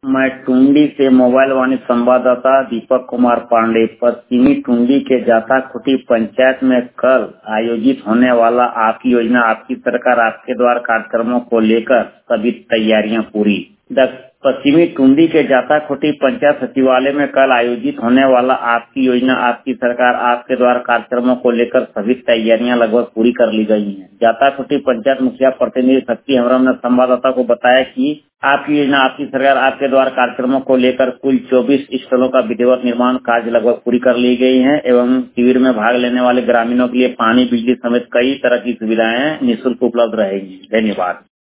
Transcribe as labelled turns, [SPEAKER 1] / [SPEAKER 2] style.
[SPEAKER 1] मैं टुंडी से मोबाइल वाणी संवाददाता दीपक कुमार पांडे। पश्चिमी टुंडी के जाता खुटी पंचायत में कल आयोजित होने वाला आपकी योजना आपकी सरकार आपके द्वार कार्यक्रमों को लेकर सभी तैयारियां पूरी। पश्चिमी टुंडी के जाता खुटी पंचायत सचिवालय में कल आयोजित होने वाला आपकी योजना आपकी सरकार आपके द्वार कार्यक्रमों को लेकर सभी तैयारियां लगभग पूरी कर ली गई हैं। जाता खुटी पंचायत मुखिया प्रतिनिधि शक्ति हेम्ब्रम ने संवाददाता को बताया कि आपकी योजना आपकी सरकार आपके द्वार कार्यक्रमों को लेकर कुल 24 स्थलों का विधिवत निर्माण कार्य लगभग पूरी कर ली गई है एवं शिविर में भाग लेने वाले ग्रामीणों के लिए पानी, बिजली समेत कई तरह की सुविधाएं निःशुल्क उपलब्ध रहेंगी। धन्यवाद।